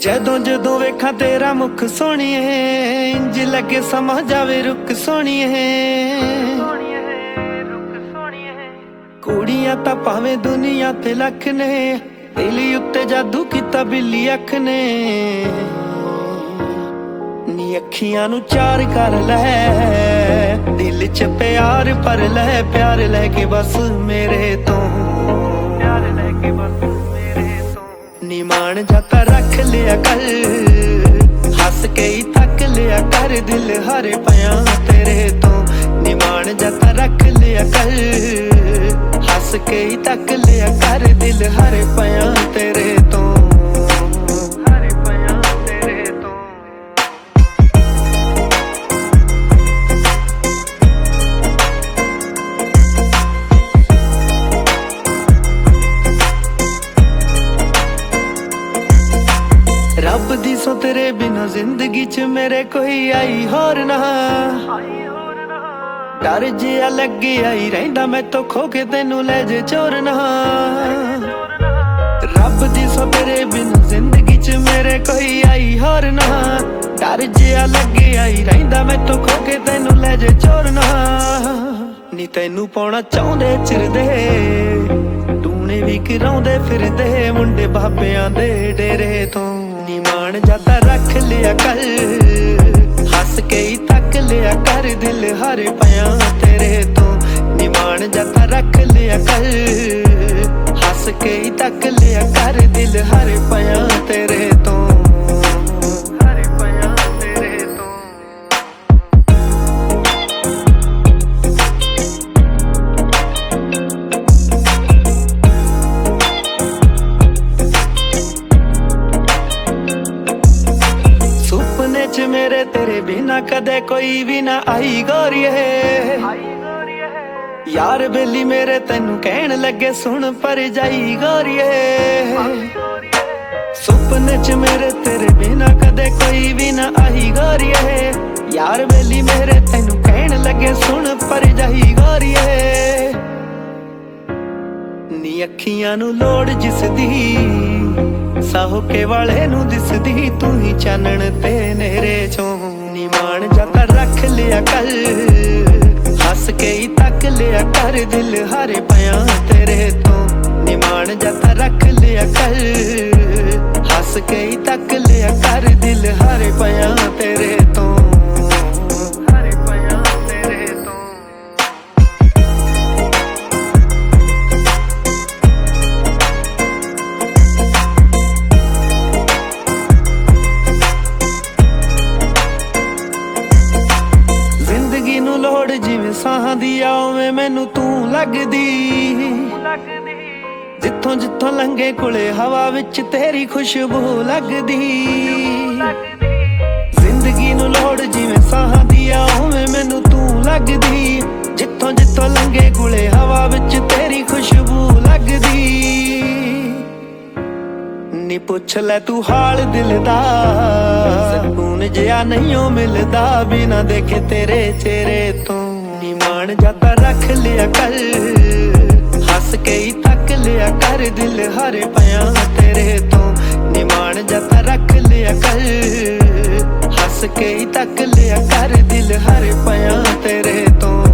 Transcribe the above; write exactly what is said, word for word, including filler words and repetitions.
ਜਦੋਂ ਜਦੋਂ ਵੇਖਾਂ ਤੇਰਾ ਮੁਖ ਸੋਹਣੀਏ, ਇੰਜ ਲੱਗੇ ਸਮਾਂ ਜਾਵੇ ਰੁਕ ਸੋਹਣੀਏ। ਕੁੜੀਆਂ ਤਾਂ ਭਾਵੇਂ ਦੁਨੀਆ ਤੇ ਲੱਖ ਨੇ, ਦਿਲ ਉੱਤੇ ਜਾਦੂ ਕੀਤਾ ਬਿੱਲੀ ਅੱਖ ਨੇ। ਨੀ ਅੱਖੀਆਂ ਨੂੰ ਚਾਰ ਕਰ ਲੈ, ਦਿਲ ਚ ਪਿਆਰ ਭਰ ਲੈ, ਪਿਆਰ ਲੈ ਕੇ ਬਸ ਮੇਰੇ ਤੋਂ, ਪਿਆਰ ਲੈ ਕੇ ਬਸ ਮੇਰੇ ਤੋਂ। ਨੀ ਮਾਣ ਜਾਤਾ ਰੱਖ ਲਿਆ ਕਰ, ਹੱਸ ਕੇ ਹੀ ਤੱਕ ਲਿਆ ਕਰ, ਦਿਲ ਹਾਰੇ ਪਿਆ ਤੇਰੇ ਤੋਂ। ਨੀ ਮਾਣ ਜਾਤਾ ਰੱਖ ਲਿਆ ਕਰ, ਹੱਸ ਕੇ ਹੀ ਤੱਕ ਲਿਆ ਕਰ, ਦਿਲ ਹਾਰੇ ਪਿਆ ਤੇਰੇ ਤੋਂ, ਹਾਰੇ ਪਿਆ ਤੇਰੇ ਤੋਂ। ਰੱਬ ਦੀ ਸੋ ਤੇਰੇ ਬਿਨਾ ਜ਼ਿੰਦਗੀ ਚ ਮੇਰੇ ਕੋਈ ਆਈ ਹੋਰ ਨਾ, ਡਰ ਜਿਹਾ ਲੱਗੇ ਆਈ ਰਹਿੰਦਾ ਮੈਂ ਤੋਂ ਖੋ ਕੇ ਤੈਨੂੰ ਲੈ ਜੇ ਚੋਰ ਨਾ। ਰੱਬ ਦੀ ਸੋ ਤੇਰੇ ਬਿਨਾ ਜ਼ਿੰਦਗੀ ਚ ਮੇਰੇ ਕੋਈ ਆਈ ਹੋਰ ਨਾ, ਡਰ ਜਿਹਾ ਲੱਗੇ ਆਈ ਰਹਿੰਦਾ ਮੈਂ ਤੋਂ ਖੋ ਕੇ ਤੈਨੂੰ ਲੈ ਜੇ ਚੋਰ ਨਾ। ਨੀ ਤੈਨੂੰ ਪਾਉਣਾ ਚਾਹੁੰਦੇ ਚਿਰਦੇ, ਟੂਣੇ ਵੀ ਕਰਾਉਂਦੇ ਫਿਰਦੇ ਮੁੰਡੇ ਬਾਬਿਆਂ ਦੇ ਡੇਰੇ ਤੋਂ। ਨੀ ਮਾਣ ਜਾਤਾ ਰੱਖ ਲਿਆ ਕਰ, ਹੱਸ ਕੇ ਹੀ ਤੱਕ ਲਿਆ ਕਰ, ਦਿਲ ਹਾਰੇ ਪਿਆ ਤੇਰੇ ਤੋਂ। ਨੀ ਮਾਣ ਜਾਤਾ ਰੱਖ ਲਿਆ ਕਰ, ਹੱਸ ਕੇ ਹੀ ਤੱਕ ਲਿਆ ਕਰ, ਦਿਲ ਹਾਰੇ ਪਿਆ ਤੇਰੇ ਤੋਂ, ਹਾਰੇ ਪਿਆ ਤੇਰੇ ਤੋਂ। ਸੁਪਨੇ ਚ ਮੇਰੇ ਤੇਰੇ ਬਿਨਾ ਕਦੇ ਕੋਈ ਵੀ ਨਾ ਆਈ ਗੋਰੀਏ, ਯਾਰ ਬੇਲੀ ਮੇਰੇ ਤੈਨੂੰ ਕਹਿਣ ਲੱਗੇ ਸੁਣ ਪਰ ਜਾਈ ਗੋਰੀਏ। ਸੁਪਨੇ ਚ ਮੇਰੇ ਤੇਰੇ ਬਿਨਾ ਕਦੇ ਕੋਈ ਵੀ ਨਾ ਆਈ ਗੋਰੀਏ, ਯਾਰ ਬੇਲੀ ਮੇਰੇ ਤੈਨੂੰ ਕਹਿਣ ਲੱਗੇ ਸੁਣ ਪਰ ਜਾਈ ਗੋਰੀਏ। ਨੀ ਅੱਖੀਆਂ ਨੂੰ ਲੋੜ ਜਿਸ ਦੀ, ਸਾਹੋਕੇ ਵਾਲੇ ਨੂੰ ਦਿਸਦੀ, ਤੂੰ ਹੀ ਚਾਨਣ ਤੇ ਨੇਰੇ ਚੋਂ। ਨੀ ਮਾਣ ਜਾਤਾ ਰੱਖ ਲਿਆ ਕਰ, ਹੱਸ ਕੇ ਹੀ ਤੱਕ ਲਿਆ ਕਰ, ਦਿਲ ਹਾਰੇ ਪਿਆ ਤੇਰੇ ਤੋਂ। ਨੀ ਮਾਣ ਜਾਤਾ ਰੱਖ ਲਿਆ ਕਰ, ਹੱਸ ਕੇ ਹੀ ਤੱਕ ਲਿਆ ਕਰ, ਦਿਲ ਹਾਰੇ ਪਿਆ ਤੇਰੇ ਤੋਂ, ਹਾਰੇ ਪਿਆ ਤੇਰੇ ਤੋਂ। ਜ਼ਿੰਦਗੀ ਨੂੰ ਲੋੜ ਜਿਵੇਂ ਸਾਹਾਂ ਦੀ ਆ, ਉਵੇਂ ਮੈਨੂੰ ਤੂੰ ਲੱਗਦੀ। ਜਿੱਥੋਂ ਜਿੱਥੋਂ ਲੰਘੇ ਕੋਲੇ ਹਵਾ ਵਿੱਚ ਤੇਰੀ ਖੁਸ਼ਬੂ ਲੱਗਦੀ। ਜ਼ਿੰਦਗੀ ਨੂੰ ਲੋੜ ਜਿਵੇਂ ਸਾਹਾਂ ਦੀ ਆ, ਉਵੇਂ ਮੈਨੂੰ ਤੂੰ ਲੱਗਦੀ। ਜਿੱਥੋਂ ਜਿੱਥੋਂ ਲੰਘੇ ਕੋਲੇ ਹਵਾ ਵਿੱਚ ਤੇਰੀ ਖੁਸ਼ਬੂ ਲੱਗਦੀ। ਨੀ ਪੁੱਛ ਲੈ ਤੂੰ ਹਾਲ ਦਿਲ ਦਾ, ਸਕੂਨ ਜਿਹਾ ਨਹੀਂਓ ਮਿਲਦਾ ਬਿਨਾ ਦੇਖੇ ਤੇਰੇ ਚਿਹਰੇ ਤੋਂ। ਨੀ ਮਾਣ ਜਾਤਾ ਰੱਖ ਲਿਆ ਕਰ, ਹੱਸ ਕੇ ਹੀ ਤੱਕ ਲਿਆ ਕਰ, ਦਿਲ ਹਾਰੇ ਪਿਆ ਤੇਰੇ ਤੋਂ। ਨੀ ਮਾਣ ਜਾਤਾ ਰੱਖ ਲਿਆ ਕਰ, ਹੱਸ ਕੇ ਹੀ ਤੱਕ ਲਿਆ ਕਰ, ਦਿਲ ਹਾਰੇ ਪਿਆ ਤੇਰੇ ਤੋਂ।